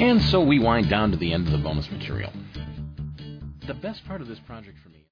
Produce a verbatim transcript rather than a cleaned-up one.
And so we wind down to the end of the bonus material. The best part of this project for me